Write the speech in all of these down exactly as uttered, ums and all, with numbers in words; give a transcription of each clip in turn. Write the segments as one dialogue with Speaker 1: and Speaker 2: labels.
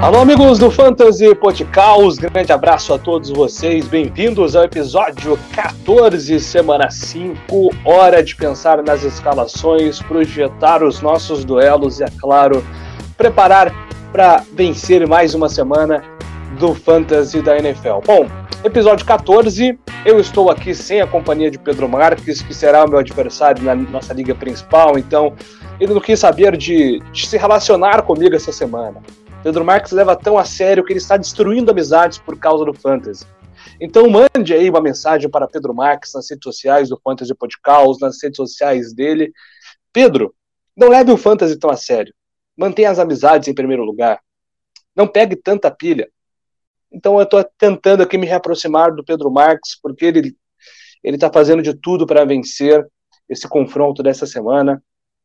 Speaker 1: Alô, amigos do Fantasy Podcast, grande abraço a todos vocês, bem-vindos ao episódio quatorze, semana cinco, hora de pensar nas escalações, projetar os nossos duelos e, é claro, preparar para vencer mais uma semana do Fantasy da N F L. Bom, episódio quatorze, eu estou aqui sem a companhia de Pedro Marques, que será o meu adversário na nossa liga principal, então ele não quis saber de, de se relacionar comigo essa semana. Pedro Marques leva tão a sério que ele está destruindo amizades por causa do Fantasy. Então mande aí uma mensagem para Pedro Marques nas redes sociais do Fantasy Podcast, nas redes sociais dele. Pedro, não leve o Fantasy tão a sério. Mantenha as amizades em primeiro lugar. Não pegue tanta pilha. Então eu estou tentando aqui me reaproximar do Pedro Marques, porque ele ele está fazendo de tudo para vencer esse confronto dessa semana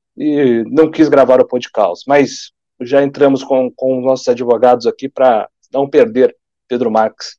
Speaker 1: e não quis gravar o podcast, mas já entramos com, com os nossos advogados aqui para não perder Pedro Marques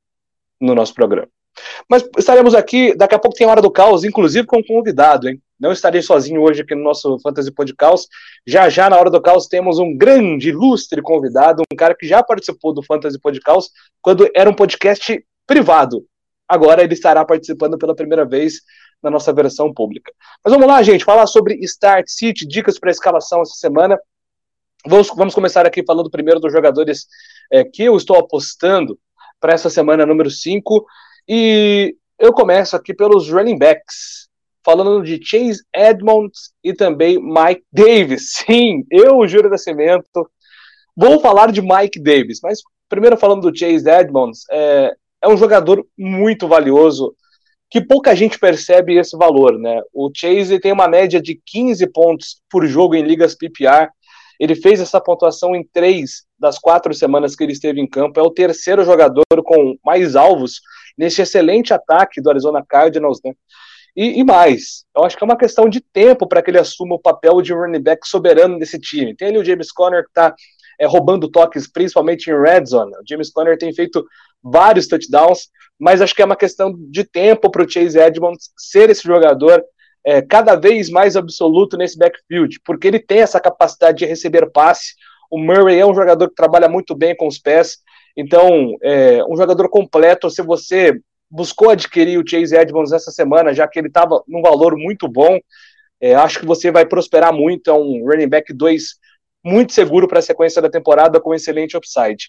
Speaker 1: no nosso programa. Mas estaremos aqui, daqui a pouco tem a Hora do Caos, inclusive com um convidado, hein? Não estarei sozinho hoje aqui no nosso Fantasy Podcast. Já já na Hora do Caos temos um grande, ilustre convidado, um cara que já participou do Fantasy Podcast quando era um podcast privado. Agora ele estará participando pela primeira vez na nossa versão pública. Mas vamos lá, gente, falar sobre Start Sit, dicas para a escalação essa semana. Vamos, vamos começar aqui falando primeiro dos jogadores é, que eu estou apostando para essa semana número cinco. E eu começo aqui pelos running backs, falando de Chase Edmonds e também Mike Davis. Sim, eu, Júlio Nascimento, vou falar de Mike Davis, mas primeiro falando do Chase Edmonds, é, é um jogador muito valioso, que pouca gente percebe esse valor, né? O Chase tem uma média de quinze pontos por jogo em ligas P P R. Ele fez essa pontuação em três das quatro semanas que ele esteve em campo. É o terceiro jogador com mais alvos nesse excelente ataque do Arizona Cardinals, né? E, e mais, eu acho que é uma questão de tempo para que ele assuma o papel de running back soberano desse time. Tem ali o James Conner que está é, roubando toques, principalmente em red zone. O James Conner tem feito vários touchdowns, mas acho que é uma questão de tempo para o Chase Edmonds ser esse jogador É, cada vez mais absoluto nesse backfield, porque ele tem essa capacidade de receber passe. O Murray é um jogador que trabalha muito bem com os pés, então é um jogador completo. Se você buscou adquirir o Chase Edmonds essa semana, já que ele estava num valor muito bom, é, acho que você vai prosperar muito. É um running back dois muito seguro para a sequência da temporada, com excelente upside.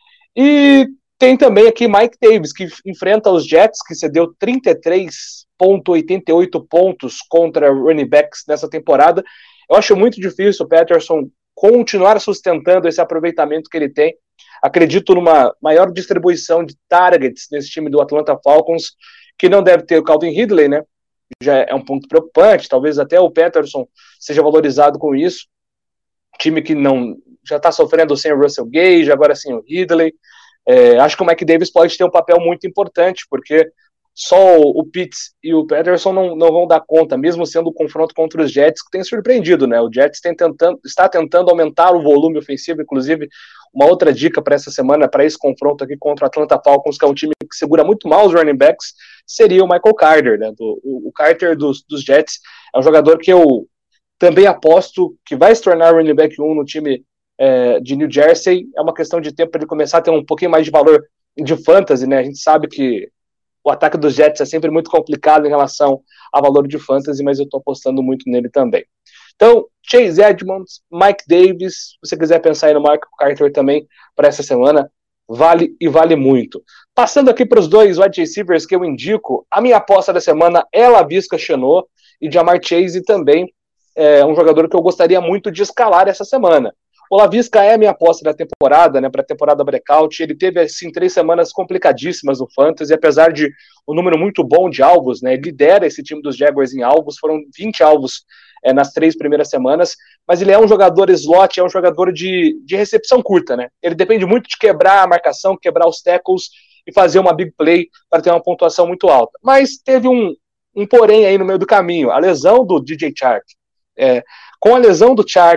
Speaker 1: E tem também aqui Mike Davis, que enfrenta os Jets, que cedeu trinta e três vírgula oitenta e oito pontos contra running backs nessa temporada. Eu acho muito difícil o Patterson continuar sustentando esse aproveitamento que ele tem. Acredito numa maior distribuição de targets nesse time do Atlanta Falcons, que não deve ter o Calvin Ridley, né? Já é um ponto preocupante, talvez até o Patterson seja valorizado com isso. Time que não já está sofrendo sem o Russell Gage, agora sem o Ridley. É, acho que o Mike Davis pode ter um papel muito importante, porque só o Pitts e o Patterson não, não vão dar conta, mesmo sendo o confronto contra os Jets, que tem surpreendido, né? O Jets tem tentando, está tentando aumentar o volume ofensivo. Inclusive, uma outra dica para essa semana, para esse confronto aqui contra o Atlanta Falcons, que é um time que segura muito mal os running backs, seria o Michael Carter, né? Do, o, o Carter dos, dos Jets é um jogador que eu também aposto que vai se tornar running back um no time é, de New Jersey. É uma questão de tempo para ele começar a ter um pouquinho mais de valor de fantasy, né? A gente sabe que o ataque dos Jets é sempre muito complicado em relação a valor de fantasy, mas eu estou apostando muito nele também. Então, Chase Edmonds, Mike Davis, se você quiser pensar aí no Michael Carter também para essa semana, vale e vale muito. Passando aqui para os dois wide receivers que eu indico, a minha aposta da semana é Laviska Shenault e Ja'Marr Chase também, é um jogador que eu gostaria muito de escalar essa semana. O Laviska é a minha aposta da temporada, né, para a temporada breakout. Ele teve, assim, três semanas complicadíssimas no Fantasy, apesar de um número muito bom de alvos, né, ele lidera esse time dos Jaguars em alvos, foram vinte alvos é, nas três primeiras semanas, mas ele é um jogador slot, é um jogador de, de recepção curta, né, ele depende muito de quebrar a marcação, quebrar os tackles e fazer uma big play para ter uma pontuação muito alta. Mas teve um, um porém aí no meio do caminho, a lesão do D J Chark. É, com a lesão do Chark,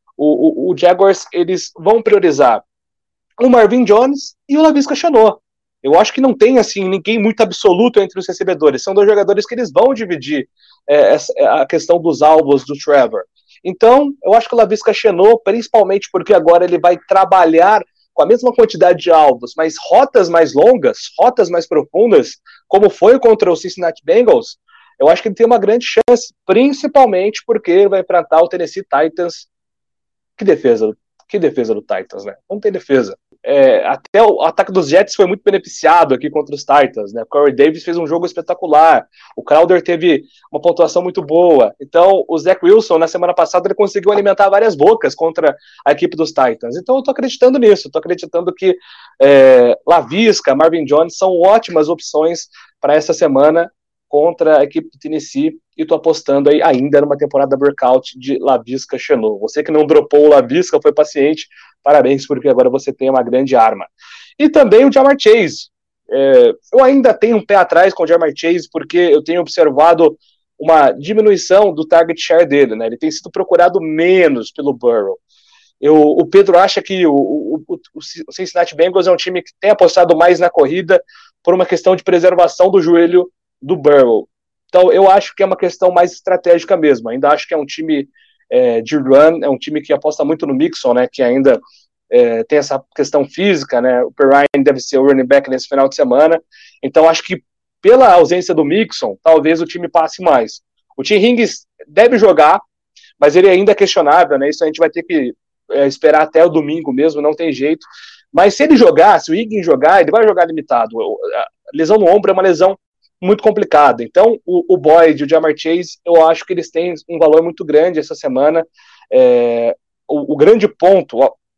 Speaker 1: O, o, o Jaguars, eles vão priorizar o Marvin Jones e o Laviska Shenault. Eu acho que não tem, assim, ninguém muito absoluto entre os recebedores. São dois jogadores que eles vão dividir é, essa, a questão dos alvos do Trevor. Então, eu acho que o Laviska Shenault, principalmente porque agora ele vai trabalhar com com a mesma quantidade de alvos, mas rotas mais longas, rotas mais profundas, como foi contra o Cincinnati Bengals, eu acho que ele tem uma grande chance, principalmente porque ele vai enfrentar o Tennessee Titans. Que defesa, que defesa do Titans, né? Não tem defesa. É, até o ataque dos Jets foi muito beneficiado aqui contra os Titans, né? O Corey Davis fez um jogo espetacular, o Crowder teve uma pontuação muito boa, então o Zach Wilson na semana passada ele conseguiu alimentar várias bocas contra a equipe dos Titans, então eu tô acreditando nisso, tô acreditando que é, Laviska, Marvin Jones são ótimas opções para essa semana contra a equipe do Tennessee, e tô apostando aí ainda numa temporada breakout de Laviska Shenault. Você que não dropou o Laviska, foi paciente, parabéns, porque agora você tem uma grande arma. E também o Ja'Marr Chase. É, eu ainda tenho um pé atrás com o Ja'Marr Chase, porque eu tenho observado uma diminuição do target share dele, né? Ele tem sido procurado menos pelo Burrow. Eu, o Pedro acha que o, o, o Cincinnati Bengals é um time que tem apostado mais na corrida por uma questão de preservação do joelho do Burrow. Então eu acho que é uma questão mais estratégica mesmo, ainda acho que é um time é, de run, é um time que aposta muito no Mixon, né, que ainda é, tem essa questão física, né, o Perrine deve ser o running back nesse final de semana, então acho que pela ausência do Mixon, talvez o time passe mais. O T. Higgins deve jogar, mas ele ainda é questionável, né, isso a gente vai ter que é, esperar até o domingo mesmo, não tem jeito, mas se ele jogar, se o Higgins jogar, ele vai jogar limitado. A lesão no ombro é uma lesão muito complicado. Então, o, o Boyd e o Ja'Marr Chase, eu acho que eles têm um valor muito grande essa semana. É, o, o grande ponto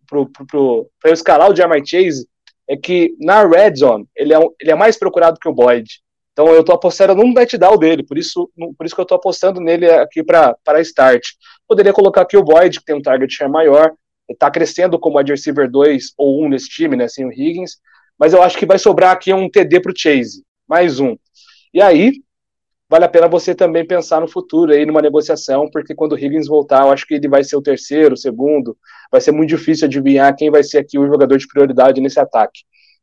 Speaker 1: para eu escalar o Ja'Marr Chase é que na Red Zone ele é, um, ele é mais procurado que o Boyd. Então, eu estou apostando num touchdown dele, por isso, por isso que eu estou apostando nele aqui para start. Poderia colocar aqui o Boyd, que tem um target share maior, ele está crescendo como wide receiver dois ou um nesse time, né, sem o Higgins, mas eu acho que vai sobrar aqui um T D para o Chase, mais um. E aí, vale a pena você também pensar no futuro aí, numa negociação, porque quando o Higgins voltar, eu acho que ele vai ser o terceiro, o segundo, vai ser muito difícil adivinhar quem vai ser aqui o jogador de prioridade nesse ataque.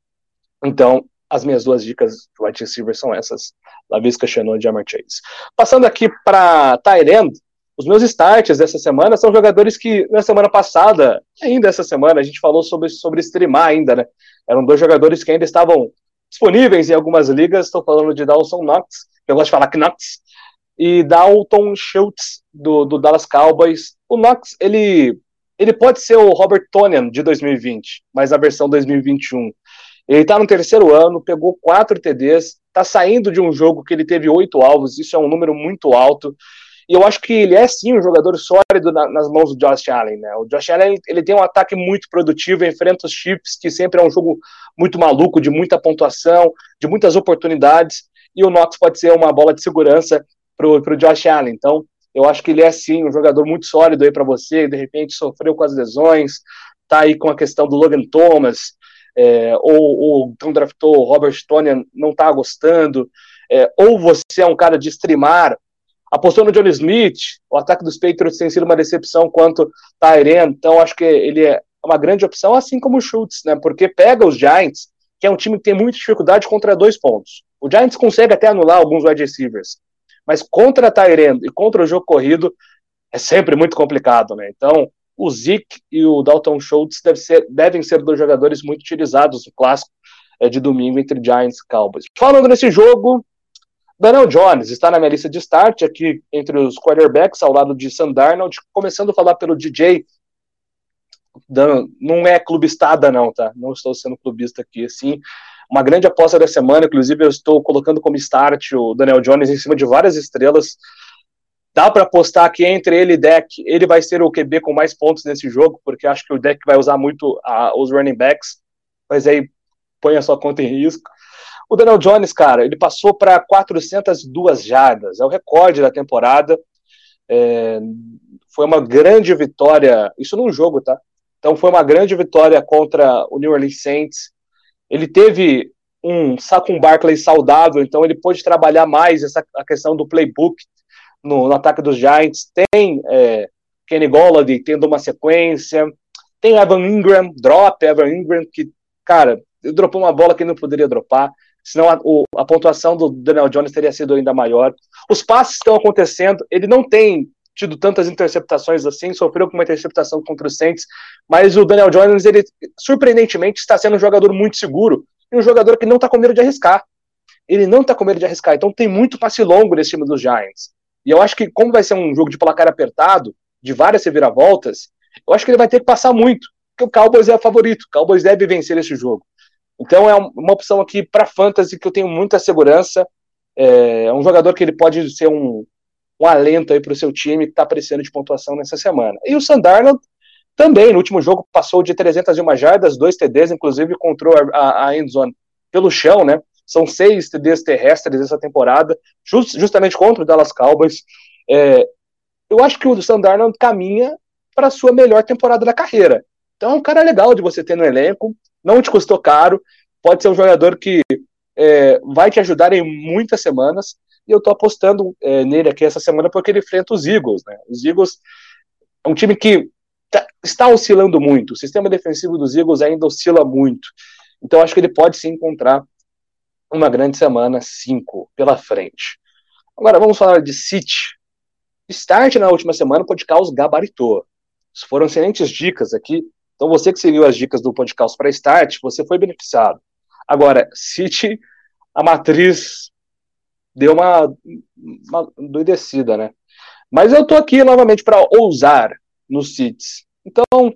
Speaker 1: Então, as minhas duas dicas de wide receiver são essas, Laviska Shenault e Ja'Marr Chase. Passando aqui para tight end, os meus starts dessa semana são jogadores que, na semana passada, ainda essa semana, a gente falou sobre, sobre streamar ainda, né? Eram dois jogadores que ainda estavam disponíveis em algumas ligas. Estou falando de Dawson Knox, eu gosto de falar Knox, e Dalton Schultz, do, do Dallas Cowboys. O Knox, ele, ele pode ser o Robert Tonyan de dois mil e vinte, mas a versão dois mil e vinte e um. Ele está no terceiro ano, pegou quatro T Ds, está saindo de um jogo que ele teve oito alvos, isso é um número muito alto, e eu acho que ele é sim um jogador sólido na, nas mãos do Josh Allen, né? O Josh Allen, ele tem um ataque muito produtivo, enfrenta os Chiefs, que sempre é um jogo muito maluco, de muita pontuação, de muitas oportunidades, e o Knox pode ser uma bola de segurança pro, pro Josh Allen. Então, eu acho que ele é sim um jogador muito sólido aí para você, de repente sofreu com as lesões, tá aí com a questão do Logan Thomas, é, ou, ou então draftou o Robert Tonyan, não tá gostando, é, ou você é um cara de streamar, apostou no John Smith, o ataque dos Patriots tem sido uma decepção quanto tight end, então acho que ele é uma grande opção, assim como o Schultz, né, porque pega os Giants, que é um time que tem muita dificuldade contra dois pontos. O Giants consegue até anular alguns wide receivers, mas contra tight end e contra o jogo corrido é sempre muito complicado, né, então o Zeke e o Dalton Schultz deve ser, devem ser dois jogadores muito utilizados no clássico é, de domingo entre Giants e Cowboys. Falando nesse jogo, Daniel Jones está na minha lista de start aqui entre os quarterbacks, ao lado de Sam Darnold, começando a falar pelo D J. Não é clubistada não, tá? Não estou sendo clubista aqui, assim. Uma grande aposta da semana, inclusive eu estou colocando como start o Daniel Jones em cima de várias estrelas. Dá para apostar que entre ele e Dak, ele vai ser o Q B com mais pontos nesse jogo, porque acho que o Dak vai usar muito uh, os running backs, mas aí põe a sua conta em risco. O Daniel Jones, cara, ele passou para quatrocentas e duas jardas, é o recorde da temporada, é, foi uma grande vitória, isso num jogo, tá? Então foi uma grande vitória contra o New Orleans Saints. Ele teve um Saquon Barkley saudável, então ele pôde trabalhar mais essa, a questão do playbook no, no ataque dos Giants. Tem é, Kenny Golladay tendo uma sequência, tem Evan Ingram, drop Evan Ingram, que, cara, ele dropou uma bola que ele não poderia dropar, senão a, o, a pontuação do Daniel Jones teria sido ainda maior. Os passes estão acontecendo, ele não tem tido tantas interceptações assim, sofreu com uma interceptação contra o Saints, mas o Daniel Jones, ele surpreendentemente está sendo um jogador muito seguro, e um jogador que não está com medo de arriscar. Ele não está com medo de arriscar, então tem muito passe longo nesse time dos Giants. E eu acho que, como vai ser um jogo de placar apertado, de várias reviravoltas, eu acho que ele vai ter que passar muito, porque o Cowboys é o favorito, o Cowboys deve vencer esse jogo. Então é uma opção aqui para fantasy que eu tenho muita segurança. É um jogador que ele pode ser um, um alento aí para o seu time que está aparecendo de pontuação nessa semana. E o Sam Darnold também, no último jogo, passou de trezentas e uma jardas, dois T Ds, inclusive encontrou a, a endzone pelo chão, né? São seis T Ds terrestres essa temporada, just, justamente contra o Dallas Cowboys. É, eu acho que o Sam Darnold caminha para a sua melhor temporada da carreira. Então é um cara legal de você ter no elenco, não te custou caro, pode ser um jogador que é, vai te ajudar em muitas semanas, e eu tô apostando é, nele aqui essa semana porque ele enfrenta os Eagles, né? Os Eagles é um time que tá, está oscilando muito, o sistema defensivo dos Eagles ainda oscila muito, então acho que ele pode sim encontrar uma grande semana cinco pela frente. Agora vamos falar de City. Start na última semana, o podcast gabaritou. Foram excelentes dicas aqui. Então você que seguiu as dicas do podcast para Start, você foi beneficiado. Agora, City, a matriz deu uma, uma doidecida, né? Mas eu tô aqui novamente para ousar nos Cits. Então,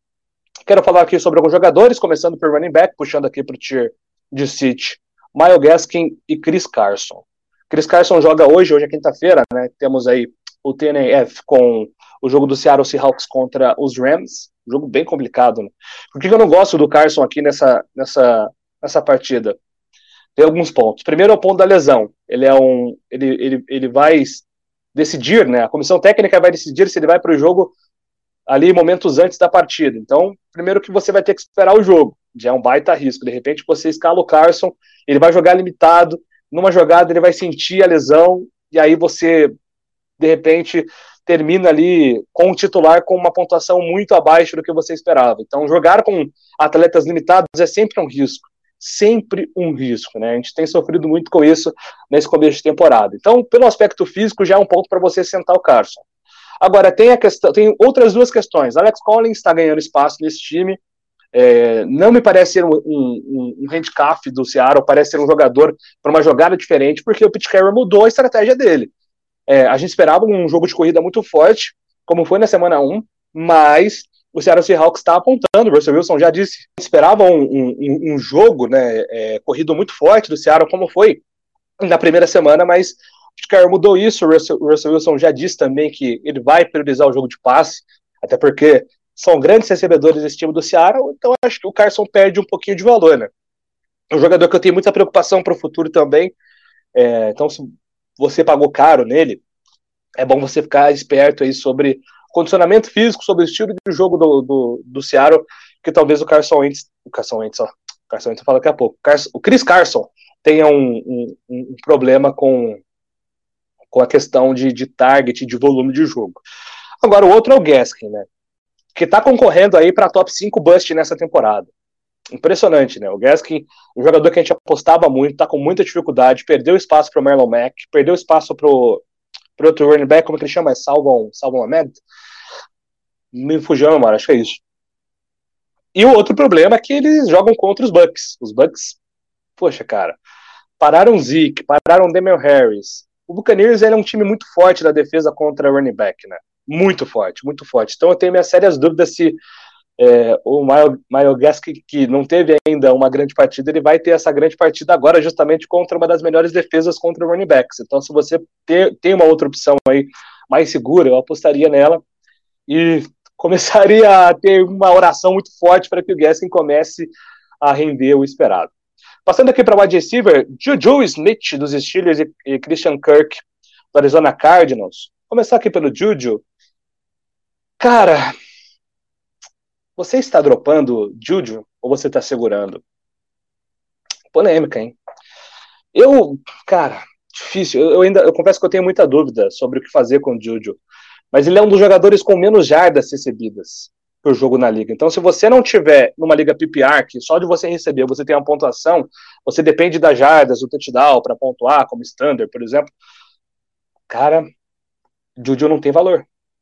Speaker 1: quero falar aqui sobre alguns jogadores, começando por running back, puxando aqui para o tier de City. Myles Gaskin e Chris Carson. Chris Carson joga hoje, hoje é quinta-feira, né? Temos aí o T N F com o jogo do Seattle Seahawks contra os Rams. Um jogo bem complicado, né? Por que eu não gosto do Carson aqui nessa, nessa, nessa partida? Tem alguns pontos. Primeiro é o ponto da lesão. Ele é um. Ele, ele, ele vai decidir, né? A comissão técnica vai decidir se ele vai para o jogo ali momentos antes da partida. Então, primeiro que você vai ter que esperar o jogo. Já é um baita risco. De repente, você escala o Carson, ele vai jogar limitado. Numa jogada, ele vai sentir a lesão, e aí você, de repente, termina ali com o titular com uma pontuação muito abaixo do que você esperava. Então, jogar com atletas limitados é sempre um risco. Sempre um risco, né? A gente tem sofrido muito com isso nesse começo de temporada. Então, pelo aspecto físico, já é um ponto para você sentar o Carson. Agora, tem, a questão, tem outras duas questões. Alex Collins está ganhando espaço nesse time. É, não me parece ser um, um, um handcuff do Seattle, parece ser um jogador para uma jogada diferente, porque o Pete Carroll mudou a estratégia dele. É, a gente esperava um jogo de corrida muito forte, como foi na semana um, mas o Seattle Seahawks está apontando, o Russell Wilson já disse, esperava um, um, um jogo, né, é, corrido muito forte do Seattle, como foi na primeira semana, mas o Pete Carroll mudou isso. O Russell, o Russell Wilson já disse também que ele vai priorizar o jogo de passe, até porque são grandes recebedores desse time do Seattle, então acho que o Carson perde um pouquinho de valor, né? Um jogador que eu tenho muita preocupação para o futuro também, é, então se você pagou caro nele, é bom você ficar esperto aí sobre condicionamento físico, sobre o estilo de jogo do, do, do Seattle, que talvez o Carson Wentz, o Carson Wentz, ó, o Carson Wentz fala daqui a pouco, o, Carson, o Chris Carson tenha um, um, um problema com, com a questão de, de target, de volume de jogo. Agora, o outro é o Gaskin, né? Que está concorrendo aí para top cinco bust nessa temporada. Impressionante, né? O Gaskin, um jogador que a gente apostava muito, está com muita dificuldade, perdeu espaço para o Marlon Mack, perdeu espaço para o outro running back, como é que ele chama? É Salvon, Salvon Ahmed? Me fugiu, mano, acho que é isso. E o outro problema é que eles jogam contra os Bucks. Os Bucks, poxa, cara, pararam Zeke, pararam Damian Harris. O Buccaneers ele é um time muito forte da defesa contra running back, né? Muito forte, muito forte. Então eu tenho minhas sérias dúvidas se é, o Myles Gaskin, que não teve ainda uma grande partida, ele vai ter essa grande partida agora justamente contra uma das melhores defesas contra running backs. Então se você ter, tem uma outra opção aí mais segura, eu apostaria nela e começaria a ter uma oração muito forte para que o Gaskin comece a render o esperado. Passando aqui para o wide receiver, Juju Smith dos Steelers e, e Christian Kirk do Arizona Cardinals. Vou começar aqui pelo Juju. Cara, você está dropando Juju ou você está segurando? Polêmica, hein? Eu, cara, difícil. Eu, eu ainda, eu confesso que eu tenho muita dúvida sobre o que fazer com o Juju. Mas ele é um dos jogadores com menos jardas recebidas por jogo na liga. Então, se você não tiver numa liga P P R, que só de você receber você tem uma pontuação, você depende das jardas, do touchdown para pontuar, como standard, por exemplo. Cara, Juju não tem valor.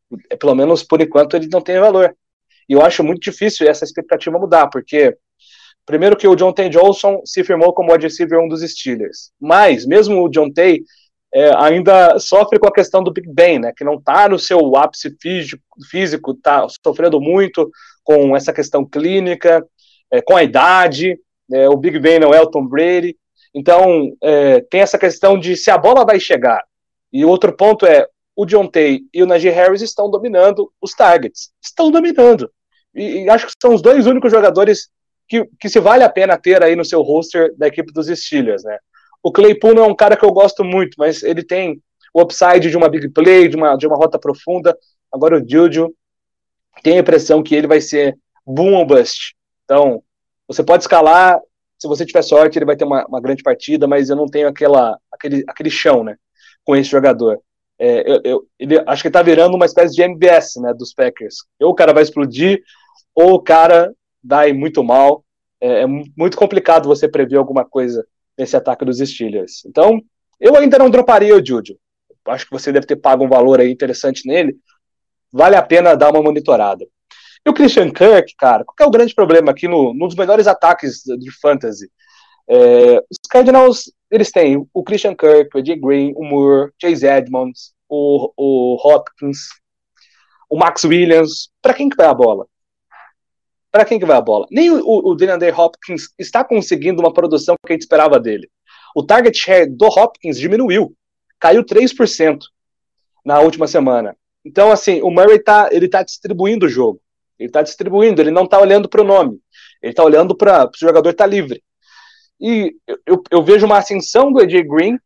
Speaker 1: pelo menos por enquanto ele não tem valor. E eu acho muito difícil essa expectativa mudar, porque primeiro que o Diontae Johnson se firmou como wide receiver um dos Steelers, mas mesmo o Diontae é, ainda sofre com a questão do Big Ben, né, que não está no seu ápice físico, físico, está sofrendo muito com essa questão clínica, é, com a idade, é, o Big Ben não é o Tom Brady, então é, tem essa questão de se a bola vai chegar. E outro ponto é, o Diontae e o Najee Harris estão dominando os targets, estão dominando, e, e acho que são os dois únicos jogadores que, que se vale a pena ter aí no seu roster da equipe dos Steelers, né. O Claypool não é um cara que eu gosto muito, mas ele tem o upside de uma big play, de uma, de uma rota profunda. Agora o Juju tem a impressão que ele vai ser boom ou bust. Então, você pode escalar, se você tiver sorte, ele vai ter uma, uma grande partida, mas eu não tenho aquela, aquele, aquele chão, né, com esse jogador. É, eu, eu, ele, acho que ele tá virando uma espécie de M B S, né, dos Packers. Ou o cara vai explodir, ou o cara dá muito mal. É, é muito complicado você prever alguma coisa nesse ataque dos Steelers. Então, eu ainda não droparia o Juju. Acho que você deve ter pago um valor aí interessante nele. Vale a pena dar uma monitorada. E o Christian Kirk, cara, qual que é o grande problema aqui no, nos melhores ataques de fantasy? É, os Cardinals, eles têm o Christian Kirk, o A J Green, o Moore, Chase Edmonds, o, o Hopkins, o Max Williams. Para quem que vai a bola? Para quem que vai a bola? Nem o, o DeAndre Hopkins está conseguindo uma produção que a gente esperava dele. O target share do Hopkins diminuiu. Caiu três por cento na última semana. Então, assim, o Murray tá, ele tá distribuindo o jogo. Ele tá distribuindo, ele não tá olhando para o nome. Ele tá olhando para o jogador estar tá livre. E eu, eu, eu vejo uma ascensão do A J Green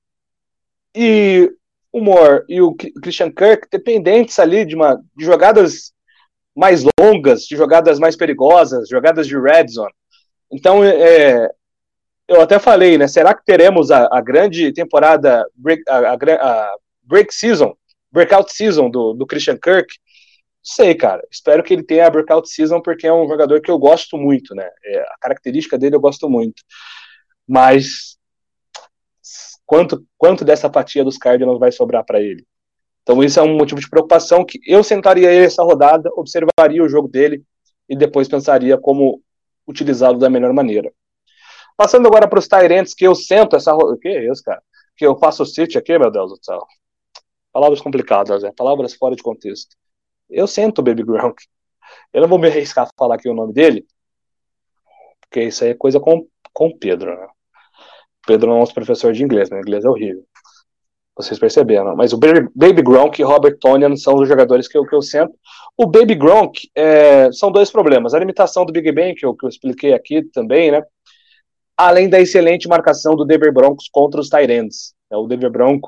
Speaker 1: e o Moore e o Christian Kirk dependentes ali de, uma, de jogadas mais longas, de jogadas mais perigosas, jogadas de red zone. Então, é, eu até falei, né, será que teremos a, a grande temporada, break, a, a, a break season, breakout season do, do Christian Kirk? Não sei, cara, espero que ele tenha a breakout season, porque é um jogador que eu gosto muito, né, é, a característica dele eu gosto muito, mas quanto, quanto dessa fatia dos Cardinals vai sobrar para ele? Então isso é um motivo de preocupação que eu sentaria ele essa rodada, observaria o jogo dele e depois pensaria como utilizá-lo da melhor maneira. Passando agora para os Tyrants, que eu sento essa rodada... O que é isso, cara? Que eu faço o sit aqui, meu Deus do céu. Palavras complicadas, né? Palavras fora de contexto. Eu sento o Baby Gronk. Eu não vou me arriscar a falar aqui o nome dele, porque isso aí é coisa com o Pedro, né? Pedro não é nosso professor de inglês, né? O inglês é horrível. Vocês perceberam, mas o Baby Gronk e Robert Tonyan são os jogadores que eu, que eu sento. O Baby Gronk, é, são dois problemas. A limitação do Big Ben, que eu, que eu expliquei aqui também, né? Além da excelente marcação do Denver Broncos contra os Tight ends. O Denver Bronco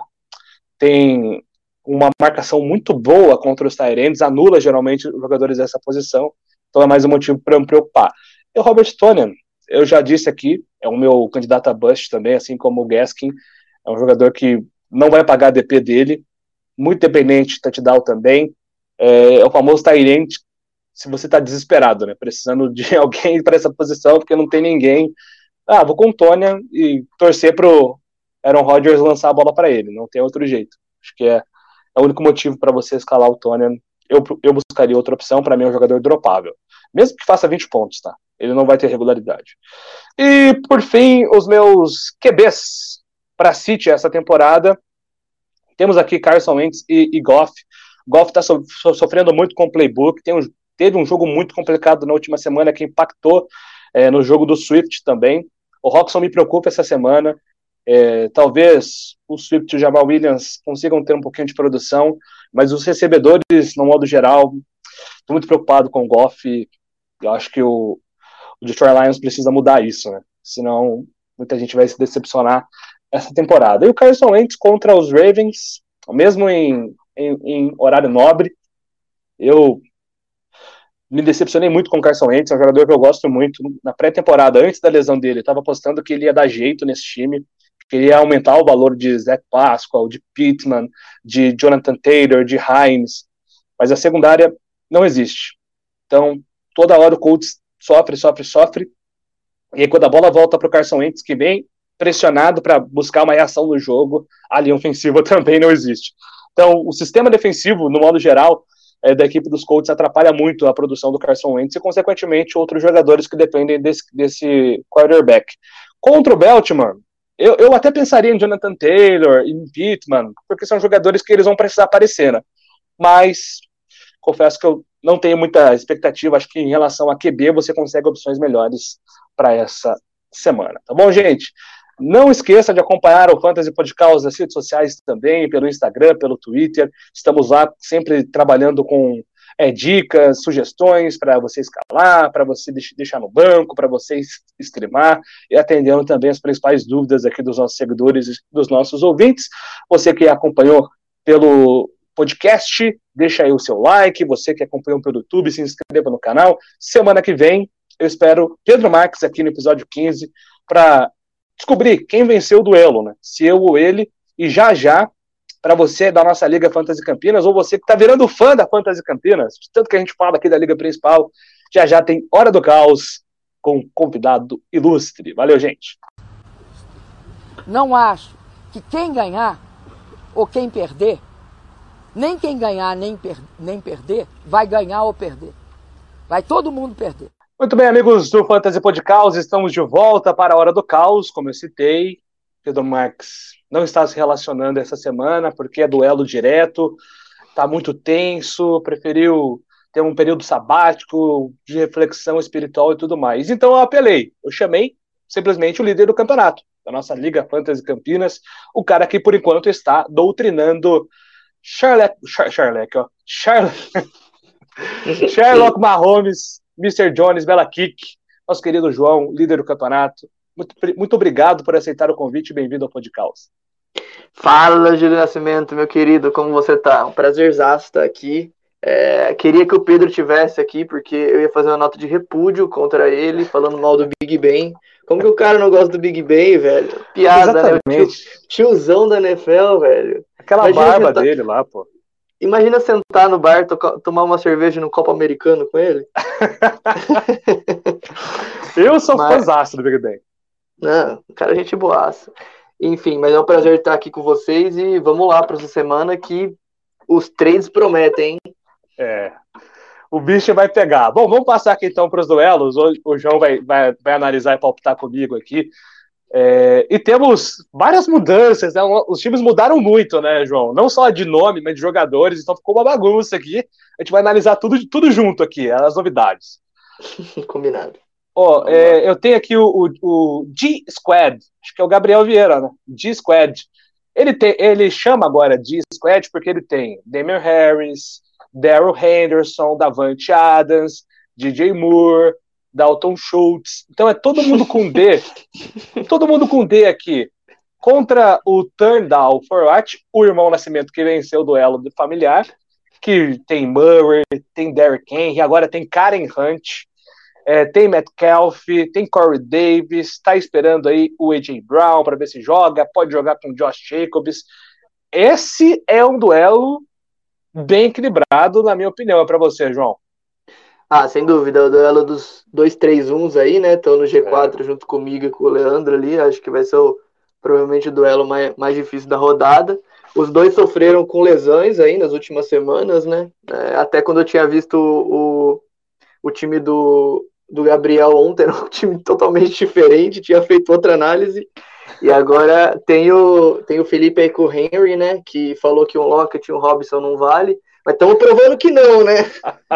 Speaker 1: tem uma marcação muito boa contra os Tight ends, anula geralmente os jogadores dessa posição, então é mais um motivo para me preocupar. E o Robert Tonyan, eu já disse aqui, é o meu candidato a bust também, assim como o Gaskin, é um jogador que não vai pagar a D P dele, muito dependente, touchdown também, é, é o famoso tight end, se você está desesperado, né, precisando de alguém para essa posição, porque não tem ninguém, ah, vou com o Tonyan e torcer pro Aaron Rodgers lançar a bola para ele, não tem outro jeito, acho que é, é o único motivo para você escalar o Tonyan. Eu, eu buscaria outra opção, para mim é um jogador dropável, mesmo que faça vinte pontos, tá, ele não vai ter regularidade. E por fim, os meus Q Bs para City essa temporada, temos aqui Carson Wentz e, e Goff. Goff está so, so, sofrendo muito com o playbook, tem um, teve um jogo muito complicado na última semana que impactou é, no jogo do Swift também. O Roxon me preocupa essa semana, é, talvez o Swift e o Jamal Williams consigam ter um pouquinho de produção, mas os recebedores, no modo geral, estou muito preocupado com o Goff. Eu acho que o, o Detroit Lions precisa mudar isso, né? Senão muita gente vai se decepcionar essa temporada. E o Carson Wentz contra os Ravens, mesmo em, em, em horário nobre, eu me decepcionei muito com o Carson Wentz, é um jogador que eu gosto muito. Na pré-temporada, antes da lesão dele, eu estava apostando que ele ia dar jeito nesse time, que ele ia aumentar o valor de Zach Pascal, de Pittman, de Jonathan Taylor, de Hines, mas a secundária não existe. Então, toda hora o Colts sofre, sofre, sofre, e aí quando a bola volta para o Carson Wentz, que vem pressionado para buscar uma reação no jogo, a linha ofensiva também não existe. Então, o sistema defensivo, no modo geral, é, da equipe dos Colts atrapalha muito a produção do Carson Wentz e, consequentemente, outros jogadores que dependem desse, desse quarterback. Contra o Baltimore, eu, eu até pensaria em Jonathan Taylor, em Pittman, porque são jogadores que eles vão precisar aparecer, né? Mas confesso que eu não tenho muita expectativa. Acho que em relação a Q B você consegue opções melhores para essa semana. Tá bom, gente? Não esqueça de acompanhar o Fantasy Podcast nas redes sociais também, pelo Instagram, pelo Twitter. Estamos lá sempre trabalhando com é, dicas, sugestões para você escalar, para você deixar no banco, para você streamar e atendendo também as principais dúvidas aqui dos nossos seguidores e dos nossos ouvintes. Você que acompanhou pelo podcast, deixa aí o seu like. Você que acompanhou pelo YouTube, se inscreva no canal. Semana que vem eu espero Pedro Marques aqui no episódio quinze para descobrir quem venceu o duelo, né? Se eu ou ele, e já já, para você da nossa Liga Fantasy Campinas, ou você que está virando fã da Fantasy Campinas, tanto que a gente fala aqui da Liga Principal, já já tem Hora do Caos com um convidado ilustre. Valeu, gente.
Speaker 2: Não acho que quem ganhar ou quem perder, nem quem ganhar nem, per- nem perder, vai ganhar ou perder. Vai todo mundo perder.
Speaker 1: Muito bem, amigos do Fantasy Podcast, estamos de volta para a Hora do Caos, como eu citei. Pedro Marques não está se relacionando essa semana, porque é duelo direto, está muito tenso, preferiu ter um período sabático, de reflexão espiritual e tudo mais. Então eu apelei, eu chamei simplesmente o líder do campeonato, da nossa Liga Fantasy Campinas, o cara que por enquanto está doutrinando Sherlock, Sherlock, ó, Sherlock, Sherlock Mahomes, mister Jones, Bela Kick, nosso querido João, líder do campeonato. Muito, muito obrigado por aceitar o convite e bem-vindo ao Podcast.
Speaker 3: Fala, Júlio Nascimento, meu querido, como você tá? Um prazerzaço estar aqui. É, queria que o Pedro tivesse aqui, porque eu ia fazer uma nota de repúdio contra ele, falando mal do Big Ben. Como que o cara não gosta do Big Ben, velho? Piada,
Speaker 1: Exatamente.
Speaker 3: né? O tio, tiozão da N F L, velho.
Speaker 1: Aquela
Speaker 3: Imagina
Speaker 1: barba
Speaker 3: sentar,
Speaker 1: dele lá, pô.
Speaker 3: Imagina sentar no bar, to- tomar uma cerveja no copo americano com ele.
Speaker 1: Eu sou
Speaker 3: Mas-
Speaker 1: fãzaço do Big Ben.
Speaker 3: Não, o cara é gente boaça. Enfim, mas é um prazer estar aqui com vocês e vamos lá para essa semana que os trades prometem, hein?
Speaker 1: É. O bicho vai pegar. Bom, vamos passar aqui então para os duelos. O, o João vai, vai, vai analisar e palpitar comigo aqui. É, e temos várias mudanças, né? Os times mudaram muito, né, João? Não só de nome, mas de jogadores, então ficou uma bagunça aqui. A gente vai analisar tudo, tudo junto aqui, as novidades.
Speaker 3: Combinado.
Speaker 1: Ó, é, eu tenho aqui o, o, o G-Squad, acho que é o Gabriel Vieira, né? G-Squad. Ele, tem, ele chama agora G-Squad porque ele tem Damian Harris, Darrell Henderson, Davante Adams, D J Moore, Dalton Schultz. Então é todo mundo com D. Todo mundo com D aqui. Contra o Turndown Forward, o irmão Nascimento que venceu o duelo do familiar, que tem Murray, tem Derrick Henry, agora tem Karen Hunt, é, tem Metcalf, tem Corey Davis, está esperando aí o A J Brown para ver se joga, pode jogar com Josh Jacobs. Esse é um duelo bem equilibrado, na minha opinião. É para você, João.
Speaker 3: Ah, sem dúvida, o duelo dos dois três uns aí, né? Estão no G quatro é. junto comigo e com o Leandro ali. Acho que vai ser o, provavelmente o duelo mais, mais difícil da rodada. Os dois sofreram com lesões aí nas últimas semanas, né? É, até quando eu tinha visto o, o time do, do Gabriel ontem, era um time totalmente diferente, tinha feito outra análise. E agora tem o, tem o Felipe aí com o Henry, né? Que falou que um Lockett e um Robinson não vale. Mas estamos provando que não, né?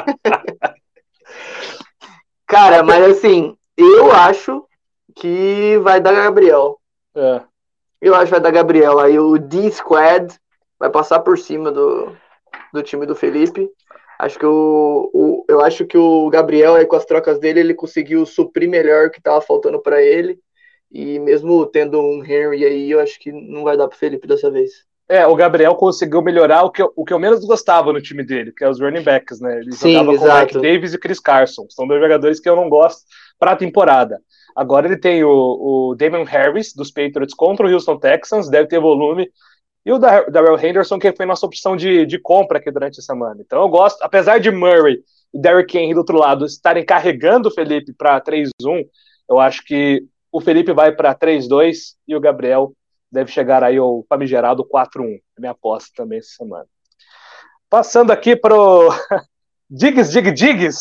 Speaker 3: Cara, mas assim, eu acho que vai dar Gabriel.
Speaker 1: É.
Speaker 3: Eu acho que vai dar Gabriel. Aí o D-Squad vai passar por cima do, do time do Felipe. Acho que o, o, eu acho que o Gabriel, aí, com as trocas dele, ele conseguiu suprir melhor o que estava faltando para ele. E mesmo tendo um Henry aí, eu acho que não vai dar pro Felipe dessa vez.
Speaker 1: É, o Gabriel conseguiu melhorar o que, eu, o que eu menos gostava no time dele, que é os running backs, né? Ele
Speaker 3: Sim,
Speaker 1: jogava
Speaker 3: exato.
Speaker 1: com Mike Davis e Chris Carson. São dois jogadores que eu não gosto para a temporada. Agora ele tem o, o Damian Harris, dos Patriots, contra o Houston Texans, deve ter volume. E o Darrell Henderson, que foi nossa opção de, de compra aqui durante a semana. Então eu gosto, apesar de Murray e Derrick Henry do outro lado estarem carregando o Felipe para três um, eu acho que o Felipe vai para três dois e o Gabriel deve chegar aí ao famigerado quatro um. É minha aposta também essa semana. Passando aqui pro Diggs, Dig, Diggs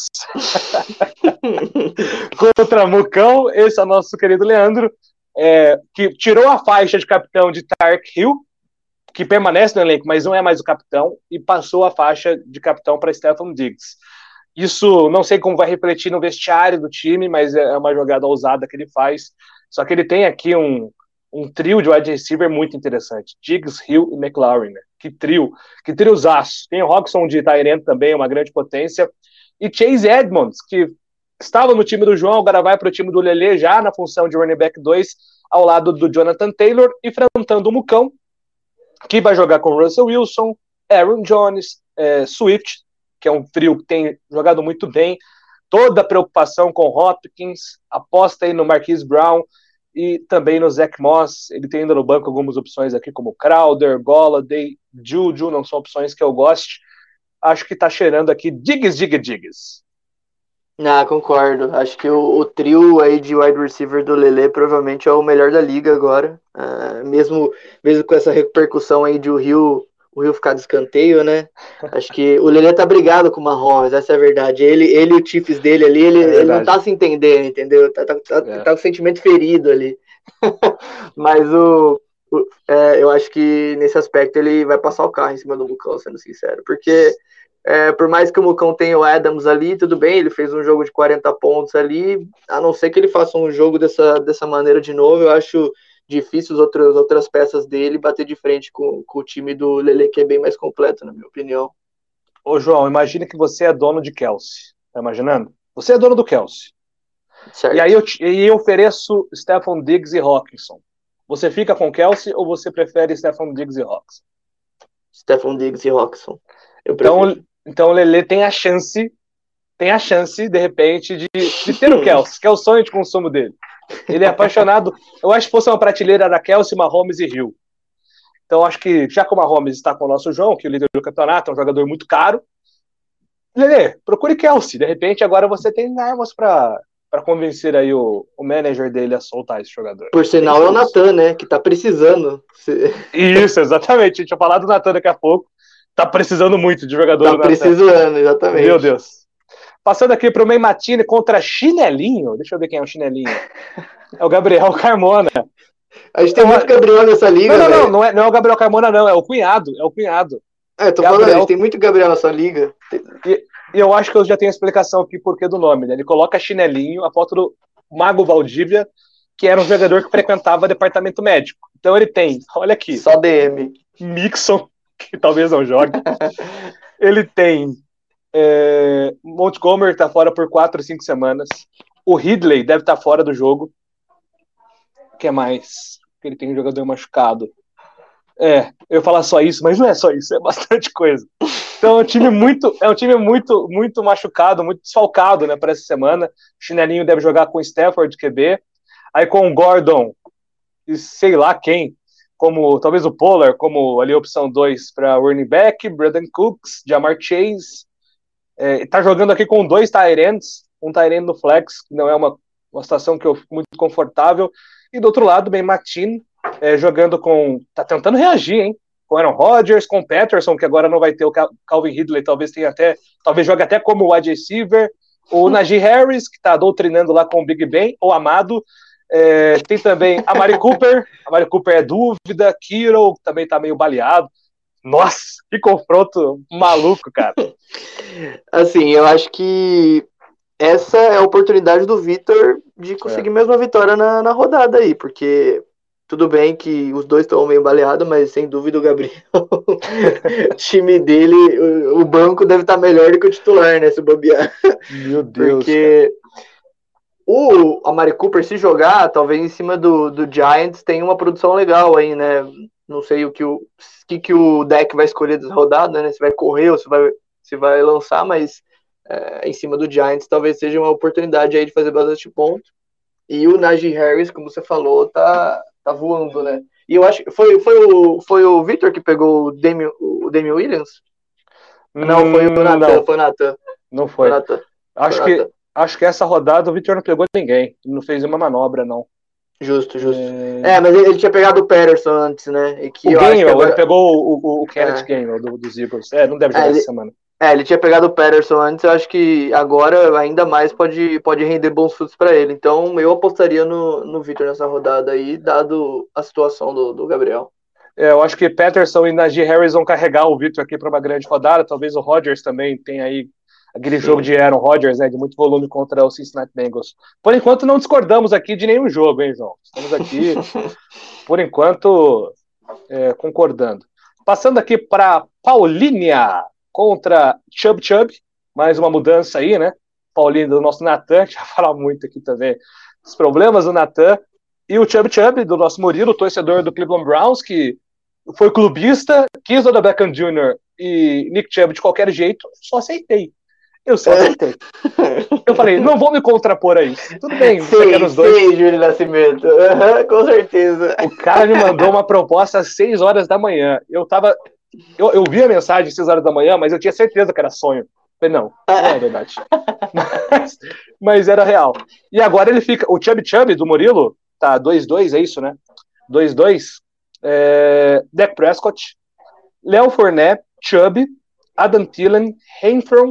Speaker 1: contra Mucão, esse é o nosso querido Leandro, é, que tirou a faixa de capitão de Tark Hill, que permanece no elenco, mas não é mais o capitão, e passou a faixa de capitão para Stefon Diggs. Isso não sei como vai refletir no vestiário do time, mas é uma jogada ousada que ele faz. Só que ele tem aqui um, um trio de wide receiver muito interessante. Diggs, Hill e McLaurin, né? Que trio, que triozaço. Tem o Roxon de tight end também, uma grande potência. E Chase Edmonds, que estava no time do João, agora vai para o time do Lelê, já na função de running back dois, ao lado do Jonathan Taylor, enfrentando o Mucão, que vai jogar com Russell Wilson, Aaron Jones, é, Swift, que é um trio que tem jogado muito bem, toda a preocupação com Hopkins, aposta aí no Marquise Brown e também no Zach Moss. Ele tem ainda no banco algumas opções aqui, como Crowder, Golladay, Juju, não são opções que eu goste. Acho que tá cheirando aqui Diggs, Diggs, Diggs.
Speaker 3: Ah, concordo. Acho que o, o trio aí de wide receiver do Lelê provavelmente é o melhor da liga agora. Uh, mesmo, mesmo com essa repercussão aí de o Rio, o Rio ficar de escanteio, né? Acho que o Lelê tá brigado com o Mahomes, essa é a verdade. Ele, ele e o Chiefs dele ali, ele, é ele não tá se entendendo, entendeu? Tá, tá, tá, é. tá com o sentimento ferido ali. Mas o, o é, eu acho que nesse aspecto ele vai passar o carro em cima do Mucão, sendo sincero. Porque É, por mais que o Mucão tenha o Adams ali, tudo bem, ele fez um jogo de quarenta pontos ali, a não ser que ele faça um jogo dessa, dessa maneira de novo, eu acho difícil as outras, outras peças dele bater de frente com, com o time do Lelê, que é bem mais completo, na minha opinião.
Speaker 1: Ô, João, imagina que você é dono de Kelsey, tá imaginando? Você é dono do Kelsey. Certo. E aí eu, e eu ofereço Stefon Diggs e Hockenson. Você fica com Kelsey ou você prefere Stefon Diggs e Hockenson?
Speaker 3: Stefon Diggs e Hockenson. Eu
Speaker 1: então,
Speaker 3: prefiro.
Speaker 1: Então o Lelê tem a chance, tem a chance, de repente, de, de ter o Kelsey, que é o sonho de consumo dele. Ele é apaixonado. Eu acho que fosse uma prateleira da Kelsey, Mahomes e Hill. Então acho que, já que o Mahomes está com o nosso João, que é o líder do campeonato, é um jogador muito caro, Lelê, procure Kelsey. De repente, agora você tem armas para para convencer aí o, o manager dele a soltar esse jogador.
Speaker 3: Por sinal, é o Nathan, né? Que tá precisando.
Speaker 1: Isso, exatamente. A gente vai falar do Nathan daqui a pouco. Tá precisando muito de jogador.
Speaker 3: Tá precisando, exatamente.
Speaker 1: Meu Deus. Passando aqui pro May Matine contra Chinelinho. Deixa eu ver quem é o Chinelinho. É o Gabriel Carmona.
Speaker 3: A gente tem então, muito Gabriel nessa liga,
Speaker 1: Não, não, não. Não é, não é o Gabriel Carmona, não. É o cunhado. É o cunhado.
Speaker 3: É, tô Gabriel... falando, a gente tem muito Gabriel nessa liga.
Speaker 1: E, e eu acho que eu já tenho a explicação aqui por que do nome, né? Ele coloca Chinelinho, a foto do Mago Valdívia, que era um jogador que frequentava departamento médico. Então ele tem, olha aqui.
Speaker 3: Só D M.
Speaker 1: Mixon, que talvez não jogue. Ele tem é, Montgomery tá fora por quatro, cinco semanas. O Ridley deve estar tá fora do jogo. O que mais? Ele tem um jogador machucado. É, eu ia falar só isso, mas não é só isso, é bastante coisa. Então é um time muito, é um time muito, muito machucado, muito desfalcado, né, para essa semana. O Chinelinho deve jogar com o Stafford Q B. Aí com o Gordon e sei lá quem, como talvez o Pollard, como ali opção dois para running back, Brandon Cooks, Jamar Chase, é, tá jogando aqui com dois tight ends, um tight end no flex, que não é uma, uma situação que eu fico muito confortável, e do outro lado, Ben Martin, é, jogando com, tá tentando reagir, hein, com Aaron Rodgers, com Patterson, que agora não vai ter o Calvin Ridley, talvez tenha até, talvez jogue até como wide receiver, o Najee Harris, que tá doutrinando lá com o Big Ben, ou Amado. É, tem também a Mari Cooper, a Mari Cooper é dúvida, Kittle também tá meio baleado. Nossa, que confronto maluco, cara.
Speaker 3: Assim, eu acho que essa é a oportunidade do Vitor de conseguir é. mais uma vitória na, na rodada aí, porque tudo bem que os dois estão meio baleados, mas sem dúvida o Gabriel, o time dele, o, o banco deve estar melhor do que o titular, né, se bobear.
Speaker 1: Meu Deus,
Speaker 3: porque cara. O a Mari Cooper, se jogar, talvez em cima do, do Giants, tem uma produção legal aí, né? Não sei o que o, que, que o deck vai escolher dessa rodada, né? Se vai correr ou se vai, se vai lançar, mas é, em cima do Giants talvez seja uma oportunidade aí de fazer bastante ponto. E o Najee Harris, como você falou, tá, tá voando, né? E eu acho que foi, foi o, foi o Victor que pegou o Damian, o Damian Williams? Não, foi o Nathan, foi o Nathan.
Speaker 1: Não foi.
Speaker 3: foi Nathan.
Speaker 1: Acho
Speaker 3: foi
Speaker 1: que... Acho que essa rodada o Vitor não pegou ninguém. Ele não fez uma manobra, não.
Speaker 3: Justo, justo. É, é mas ele, ele tinha pegado o Patterson antes, né? E que
Speaker 1: o Gainwell, agora... ele pegou o, o, o Kenneth
Speaker 3: é.
Speaker 1: Gainwell do, dos Eagles. É, não deve jogar
Speaker 3: é,
Speaker 1: essa
Speaker 3: ele,
Speaker 1: semana.
Speaker 3: É, ele tinha pegado o Patterson antes, eu acho que agora ainda mais pode, pode render bons frutos para ele. Então eu apostaria no, no Victor nessa rodada aí, dado a situação do, do Gabriel.
Speaker 1: É, eu acho que Patterson e Najee Harris vão carregar o Victor aqui para uma grande rodada. Talvez o Rodgers também tenha aí aquele Sim. jogo de Aaron Rodgers, né, de muito volume contra o Cincinnati Bengals. Por enquanto não discordamos aqui de nenhum jogo, hein, João? Estamos aqui, por enquanto, é, concordando. Passando aqui para Paulínia contra Chubb Chubb, mais uma mudança aí, né? Paulinho do nosso Natan, que já fala muito aqui também dos problemas do Natan, e o Chubb Chubb do nosso Murilo, torcedor do Cleveland Browns, que foi clubista, quis o Odell Beckham Júnior e Nick Chubb de qualquer jeito, só aceitei. Eu só aceitei. Eu falei, não vou me contrapor a isso. Tudo bem,
Speaker 3: sei, os dois. Sei, Júlio Nascimento. Uhum, com certeza.
Speaker 1: O cara me mandou uma proposta às seis horas da manhã. Eu tava... Eu, eu vi a mensagem às seis horas da manhã, mas eu tinha certeza que era sonho. Falei, não, não é verdade. mas, mas era real. E agora ele fica... O Chubb Chubb do Murilo tá dois a dois, é isso, né? dois a dois. É, Dak Prescott, Léo Fournette, Chubb, Adam Thielen, Renfrow,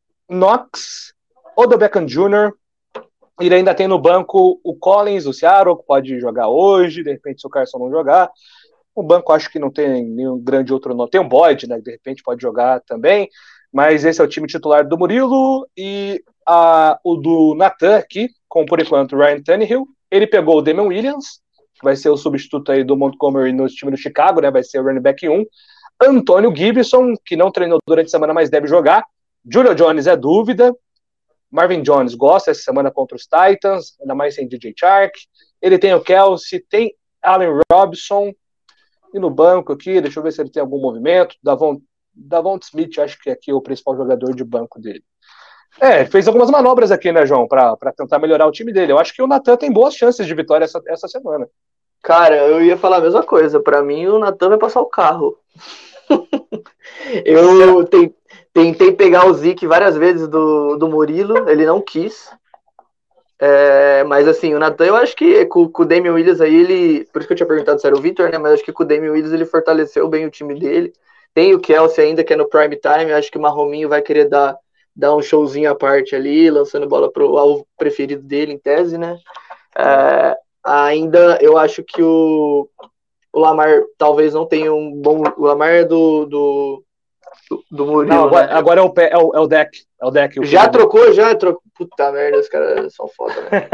Speaker 1: Knox, Odell Beckham Júnior Ele ainda tem no banco o Collins, o Seattle, que pode jogar hoje, de repente se o Carson não jogar. O banco acho que não tem nenhum grande outro nome. Tem o Boyd, né, que de repente pode jogar também, mas esse é o time titular do Murilo e a, o do Natan aqui, com por enquanto o Ryan Tannehill. Ele pegou o Damon Williams, que vai ser o substituto aí do Montgomery no time do Chicago, né, vai ser o running back um. Antônio Gibson, que não treinou durante a semana, mas deve jogar. Julio Jones é dúvida. Marvin Jones gosta essa semana contra os Titans, ainda mais sem D J Chark. Ele tem o Kelsey, tem Allen Robinson. E no banco aqui, deixa eu ver se ele tem algum movimento. Davon, Davon Smith, acho que aqui é o principal jogador de banco dele. É, fez algumas manobras aqui, né, João, para tentar melhorar o time dele. Eu acho que o Natan tem boas chances de vitória essa, essa semana.
Speaker 3: Cara, eu ia falar a mesma coisa. Para mim, o Natan vai passar o carro. eu tentei, tentei pegar o Zeke várias vezes do, do Murilo, ele não quis. É, mas assim, o Natan, eu acho que com, com o Damien Williams aí, ele. Por isso que eu tinha perguntado se era o Victor, né? Mas acho que com o Damien Williams ele fortaleceu bem o time dele. Tem o Kelsey ainda, que é no prime time. Acho que o Mahominho vai querer dar, dar um showzinho à parte ali, lançando bola pro alvo preferido dele, em tese, né? É, ainda eu acho que o, o Lamar talvez não tenha um bom. O Lamar é do. do Do, do Murilo,
Speaker 1: não, agora,
Speaker 3: né?
Speaker 1: agora é, o, é, o, é o deck. É o deck o
Speaker 3: já trocou? Já trocou? Puta merda, os caras são foda, né?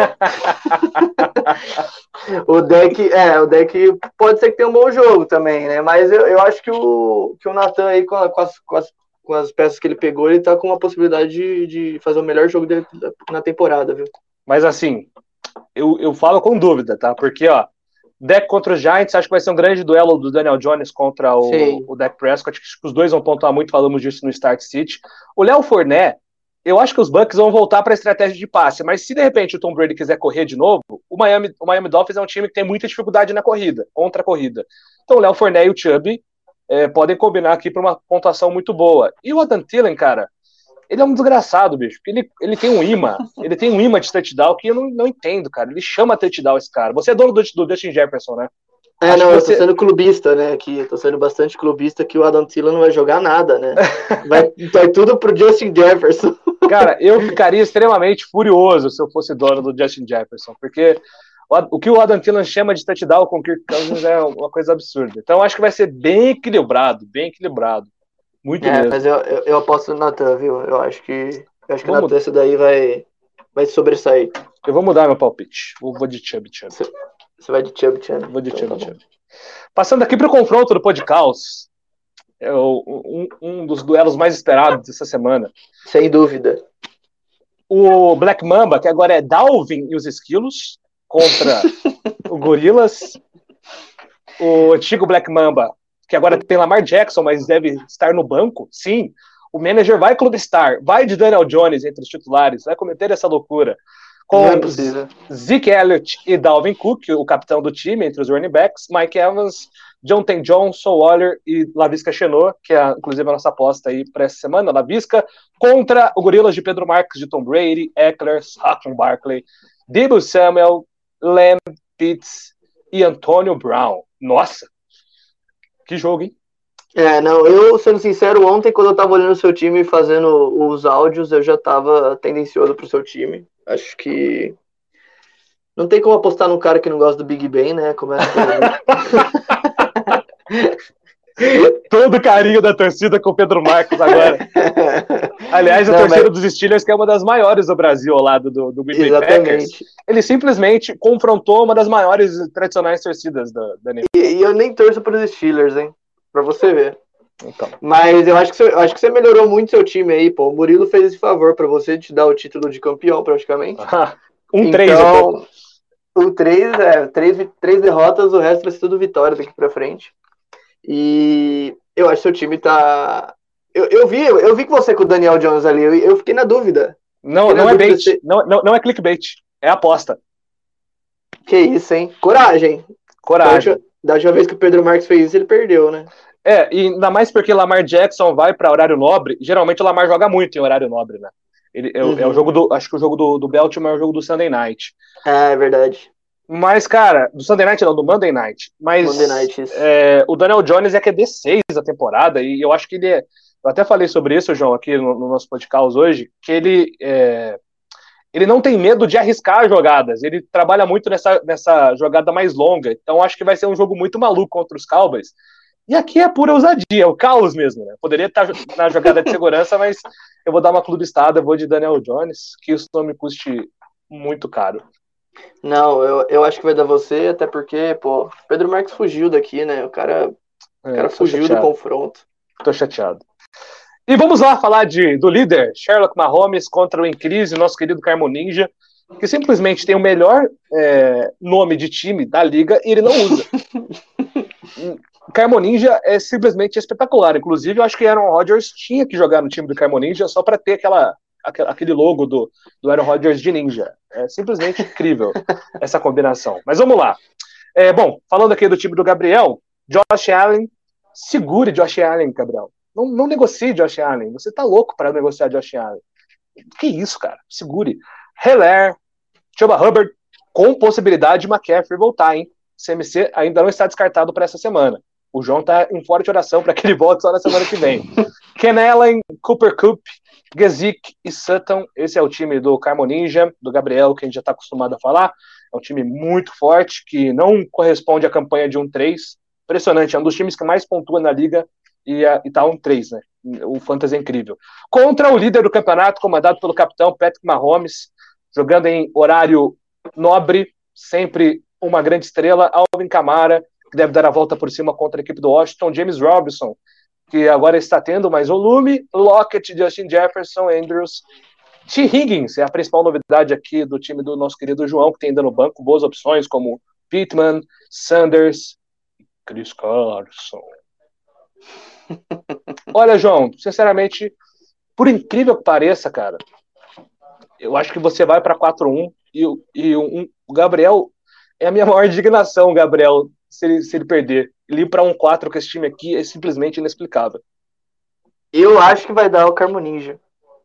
Speaker 3: o deck, é, o deck pode ser que tenha um bom jogo também, né? Mas eu, eu acho que o, que o Natan aí, com, a, com, as, com, as, com as peças que ele pegou, ele tá com uma possibilidade de, de fazer o melhor jogo dele na temporada, viu?
Speaker 1: Mas assim, eu, eu falo com dúvida, tá? Porque, ó, Dak contra os Giants, acho que vai ser um grande duelo do Daniel Jones contra o, o Dak Prescott, acho que os dois vão pontuar muito, falamos disso no Start City. O Léo Fournette, eu acho que os Bucks vão voltar para a estratégia de passe, mas se de repente o Tom Brady quiser correr de novo, o Miami, o Miami Dolphins é um time que tem muita dificuldade na corrida, contra a corrida. Então o Léo Fournette e o Chubb é, podem combinar aqui para uma pontuação muito boa. E o Adam Thielen, cara, ele é um desgraçado, bicho, porque ele, ele tem um imã, ele tem um imã de touchdown que eu não, não entendo, cara. Ele chama touchdown esse cara. Você é dono do, do Justin Jefferson, né?
Speaker 3: É, Acho não, você... eu tô sendo clubista, né, aqui, eu tô sendo bastante clubista que o Adam Thielen não vai jogar nada, né? Vai, vai tudo pro Justin Jefferson.
Speaker 1: Cara, eu ficaria extremamente furioso se eu fosse dono do Justin Jefferson, porque o, o que o Adam Thielen chama de touchdown com o Kirk Cousins é uma coisa absurda. Então acho que vai ser bem equilibrado, bem equilibrado. Muito
Speaker 3: é,
Speaker 1: mesmo.
Speaker 3: mas eu, eu, eu aposto no Natan, viu? Eu acho que, eu acho que o Natan esse daí vai, vai sobressair.
Speaker 1: Eu vou mudar meu palpite. Eu vou de Chubb Chubb.
Speaker 3: Você, você vai de Chubb Chubb?
Speaker 1: Vou de
Speaker 3: então,
Speaker 1: Chubb
Speaker 3: tá
Speaker 1: Chubb. Passando aqui para o confronto do Podcaus, é o, um, um dos duelos mais esperados dessa semana.
Speaker 3: Sem dúvida.
Speaker 1: O Black Mamba, que agora é Dalvin e os Esquilos, contra o Gorilas. O antigo Black Mamba, que agora tem Lamar Jackson, mas deve estar no banco. Sim, o manager vai clubistar, vai de Daniel Jones entre os titulares, vai cometer essa loucura. Com
Speaker 3: Não é possível.
Speaker 1: Zeke Elliott e Dalvin Cook, o capitão do time, entre os running backs, Mike Evans, Jonathan Johnson, Waller e Laviska Shenault, que é inclusive a nossa aposta aí para essa semana, Laviska, contra o Gorilas de Pedro Marques, de Tom Brady, Eckler, Saquon Barkley, Deebo Samuel, Lamb, Pitts e Antonio Brown. Nossa, que jogo, hein?
Speaker 3: É, não, eu, sendo sincero, ontem, quando eu tava olhando o seu time e fazendo os áudios, eu já tava tendencioso pro seu time. Acho que não tem como apostar num cara que não gosta do Big Ben, né? Começa por aí.
Speaker 1: Todo carinho da torcida com o Pedro Marcos agora. Aliás, a não, torcida mas... dos Steelers, que é uma das maiores do Brasil ao lado do, do Green Bay Packers, ele simplesmente confrontou uma das maiores tradicionais torcidas da, da N F L.
Speaker 3: E, e eu nem torço para os Steelers, hein? Pra você ver. Então. Mas eu acho, que você, eu acho que você melhorou muito seu time aí, pô. O Murilo fez esse favor pra você, te dar o título de campeão, praticamente.
Speaker 1: Ah, um três,
Speaker 3: então. O três, é, três, três derrotas, o resto vai ser tudo vitória daqui pra frente. E eu acho que seu time tá. Eu, eu, vi, eu vi que você com o Daniel Jones ali, eu, eu fiquei na dúvida.
Speaker 1: Não,
Speaker 3: fiquei
Speaker 1: não
Speaker 3: na
Speaker 1: é
Speaker 3: dúvida
Speaker 1: bait.
Speaker 3: se...
Speaker 1: Não, não, não é clickbait. É aposta.
Speaker 3: Que isso, hein? Coragem.
Speaker 1: Coragem.
Speaker 3: Da última vez que o Pedro Marques fez isso, ele perdeu, né?
Speaker 1: É, e ainda mais porque Lamar Jackson vai para horário nobre. Geralmente o Lamar joga muito em horário nobre, né? Ele, é, uhum. é o jogo do. Acho que o jogo do, do Baltimore é o jogo do Sunday Night.
Speaker 3: É, é verdade.
Speaker 1: Mas, cara, do Sunday Night não, do Monday Night. Mas
Speaker 3: Monday Night, isso.
Speaker 1: É, o Daniel Jones é Q B seis da temporada, e eu acho que ele é. Eu até falei sobre isso, João, aqui no, no nosso podcast hoje, que ele. É, ele não tem medo de arriscar jogadas. Ele trabalha muito nessa, nessa jogada mais longa. Então, acho que vai ser um jogo muito maluco contra os Cowboys. E aqui é pura ousadia, é o caos mesmo, né? Poderia estar na jogada de segurança, mas eu vou dar uma clubistada, eu vou de Daniel Jones, que isso não me custe muito caro.
Speaker 3: Não, eu, eu acho que vai dar você, até porque, pô, Pedro Marques fugiu daqui, né? O cara, o cara é, fugiu chateado. do confronto.
Speaker 1: Tô chateado. E vamos lá falar de, do líder, Sherlock Mahomes, contra o em crise, nosso querido Carmo Ninja, que simplesmente tem o melhor é, nome de time da liga e ele não usa. O Carmo Ninja é simplesmente espetacular. Inclusive, eu acho que Aaron Rodgers tinha que jogar no time do Carmo Ninja só para ter aquela, aquele logo do, do Aaron Rodgers de ninja. É simplesmente incrível essa combinação. Mas vamos lá. É, bom, falando aqui do time do Gabriel, Josh Allen, segure Josh Allen, Gabriel. Não, não negocie Josh Allen. Você tá louco para negociar Josh Allen. Que isso, cara? Segure. Hilaire, Chuba Hubbard, com possibilidade de McCaffrey voltar, hein? C M C ainda não está descartado para essa semana. O João tá em forte oração para que ele volte só na semana que vem. Ken Allen, Cooper Kupp, Gesicki e Sutton. Esse é o time do Carmo Ninja, do Gabriel, que a gente já está acostumado a falar. É um time muito forte, que não corresponde à campanha de um três. Impressionante, é um dos times que mais pontua na liga e, a, e tá um três, né? O Fantasy é incrível. Contra o líder do campeonato, comandado pelo capitão Patrick Mahomes, jogando em horário nobre, sempre uma grande estrela, Alvin Kamara, que deve dar a volta por cima contra a equipe do Washington, James Robinson, que agora está tendo mais volume, Lockett, Justin Jefferson, Andrews, T. Higgins, é a principal novidade aqui do time do nosso querido João, que tem ainda no banco boas opções, como Pittman, Sanders, Chris Carson. Olha, João, sinceramente, por incrível que pareça, cara, eu acho que você vai para quatro a um e, e um, o Gabriel, é a minha maior indignação, Gabriel, se ele, se ele perder. Ele ir para um quatro com esse time aqui é simplesmente inexplicável.
Speaker 3: Eu acho que vai dar o Carmo Ninja.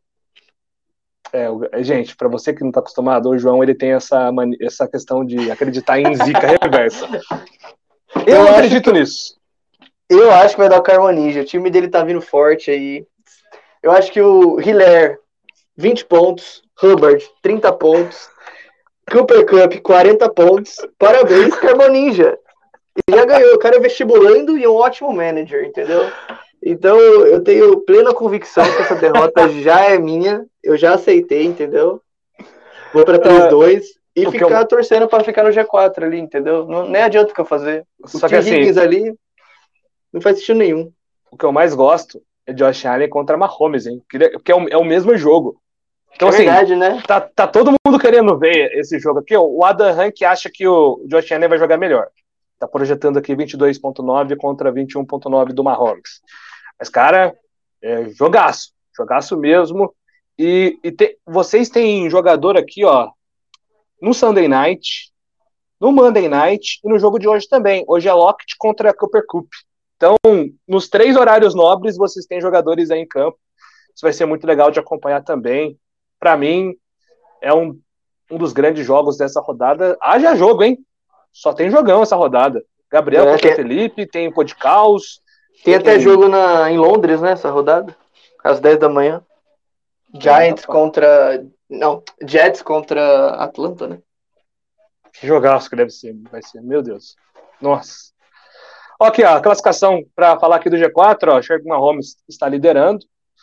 Speaker 1: É, gente, para você que não está acostumado, o João ele tem essa, essa questão de acreditar em zica reversa. Eu, eu não acredito que, nisso.
Speaker 3: Eu acho que vai dar o Carmo Ninja. O time dele tá vindo forte aí. Eu acho que o Hilaire, vinte pontos. Hubbard, trinta pontos. Cooper Kupp, quarenta pontos. Parabéns, Carmo Ninja. E já ganhou. O cara é vestibulando e um ótimo manager, entendeu? Então, eu tenho plena convicção que essa derrota já é minha. Eu já aceitei, entendeu? Vou pra três a dois e o ficar eu... torcendo pra ficar no G quatro ali, entendeu? Não, nem adianta o que eu fazer. O
Speaker 1: Só que assim,
Speaker 3: Higgins ali não faz sentido nenhum.
Speaker 1: O que eu mais gosto é Josh Allen contra Mahomes, hein? Porque é o, é o mesmo jogo. Então,
Speaker 3: é
Speaker 1: assim,
Speaker 3: verdade, né?
Speaker 1: tá, tá todo mundo querendo ver esse jogo aqui. O Adam Rank acha que o Josh Allen vai jogar melhor. Tá projetando aqui vinte e dois ponto nove contra vinte e um ponto nove do Mahomes. Mas, cara, é jogaço. Jogaço mesmo. E, e te, vocês têm jogador aqui, ó, no Sunday Night, no Monday Night e no jogo de hoje também. Hoje é Lockett contra Cooper Kupp. Então, nos três horários nobres, vocês têm jogadores aí em campo. Isso vai ser muito legal de acompanhar também. Para mim, é um, um dos grandes jogos dessa rodada. Haja jogo, hein? só tem jogão essa rodada. Gabriel
Speaker 3: É,
Speaker 1: contra
Speaker 3: tem-
Speaker 1: Felipe, tem Podcaus.
Speaker 3: Tem até jogo na, em Londres, né, essa rodada. Às dez da manhã. Giants
Speaker 1: rapaz.
Speaker 3: contra... Não, Jets contra Atlanta, né?
Speaker 1: Que jogaço que deve ser, vai ser, meu Deus. Nossa. Ok, ó, a classificação para falar aqui do G quatro, ó, Sherman Mahomes está liderando.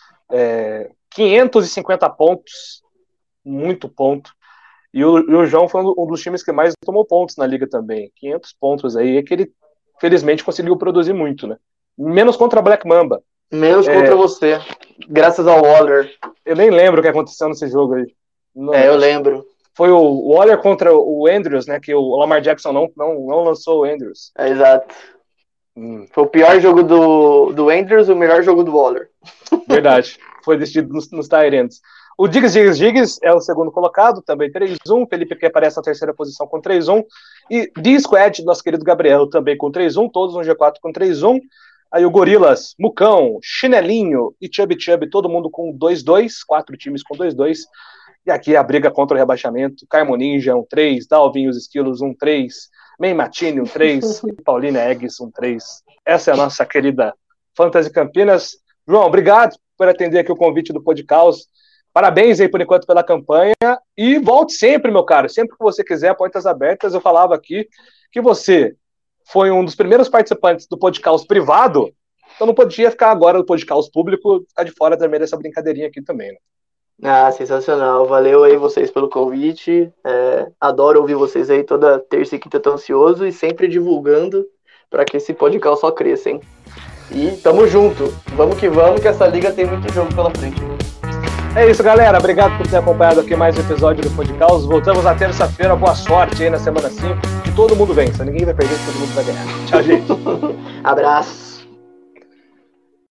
Speaker 1: É, quinhentos e cinquenta pontos, muito ponto. E o, e o João foi um dos times que mais tomou pontos na liga também. quinhentos pontos aí, é que ele, felizmente, conseguiu produzir muito, né? Menos contra a Black Mamba.
Speaker 3: Menos
Speaker 1: É.
Speaker 3: contra você. Graças ao Waller.
Speaker 1: Eu nem lembro o que aconteceu nesse jogo aí. Não-
Speaker 3: É, eu lembro.
Speaker 1: Foi o Waller contra o Andrews, né? Que o Lamar Jackson não, não, não lançou o Andrews.
Speaker 3: É, exato.
Speaker 1: Hum,
Speaker 3: Foi o pior jogo do, do Andrews e o melhor jogo do Waller.
Speaker 1: verdade. Foi decidido nos, nos Tyrants. O Diggs, Diggs, Diggs é o segundo colocado, também três um. Felipe que aparece na terceira posição com três um. E D-Squad, nosso querido Gabriel, também com três um. Todos no G quatro com três um. Aí o Gorilas, Mucão, Chinelinho e Chubby Chubby, todo mundo com dois dois. Quatro times com dois dois. E aqui a briga contra o rebaixamento. Carmo Ninja, um três. Dalvin e os Esquilos, um três. May Matini, um três. E Paulina Eggs, um três. Essa é a nossa querida Fantasy Campinas. João, obrigado por atender aqui o convite do Podcaus. Parabéns aí, por enquanto, pela campanha. E volte sempre, meu caro. Sempre que você quiser, portas abertas. Eu falava aqui que você foi um dos primeiros participantes do Podcaus privado, então não podia ficar agora no Podcaus público, ficar de fora também dessa brincadeirinha aqui também, né?
Speaker 3: Ah, sensacional. Valeu aí vocês pelo convite. É, adoro ouvir vocês aí toda terça e quinta, tô ansioso e sempre divulgando para que esse podcast só cresça, hein? E tamo junto. Vamos que vamos, que essa liga tem muito jogo pela frente.
Speaker 1: É isso, galera. Obrigado por ter acompanhado aqui mais um episódio do Podcaus. Voltamos na terça-feira. Boa sorte aí na semana cinco. Que todo mundo vença. Ninguém vai perder, todo mundo vai ganhar. Tchau, gente.
Speaker 3: Abraço.